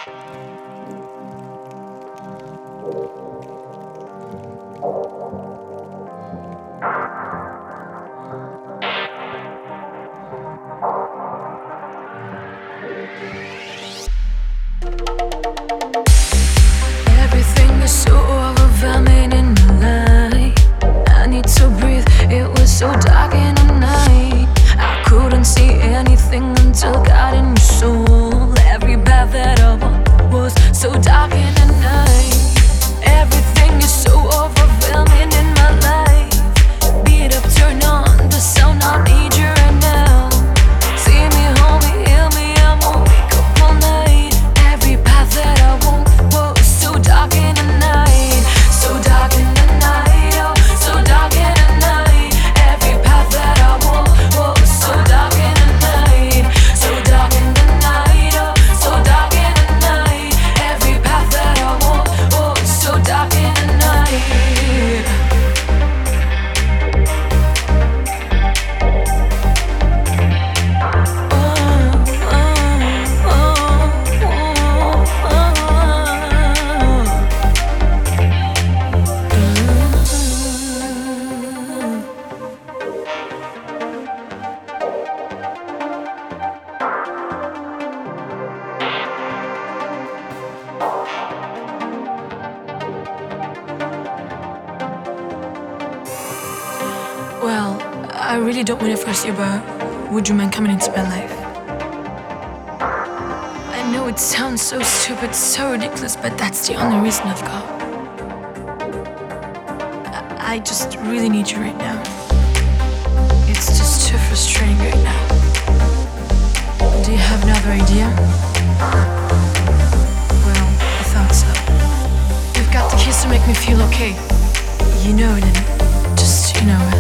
Everything is so overwhelming in my life. I need to breathe, it was so dark in the night. I couldn't see anything until God in my soul. Every path that I walked was so dark in the night. Everything is so overwhelming in my life. Beat up, turn on the sound, I need you right now. See me, hold me, heal me, I'm awake up all night. Every path that I walked was so dark in the night. So dark in the night, oh, so dark in the night. Every path that I walked was so dark in the night. So dark in the night, oh, so dark in the night. Every path that I walked was so dark in the night. Well, I really don't want to force you, but would you mind coming into my life? I know it sounds so stupid, so ridiculous, but that's the only reason I've got. I just really need you right now. It's just too frustrating right now. Do you have another idea? Well, I thought so. You've got the keys to make me feel okay. You know, then just,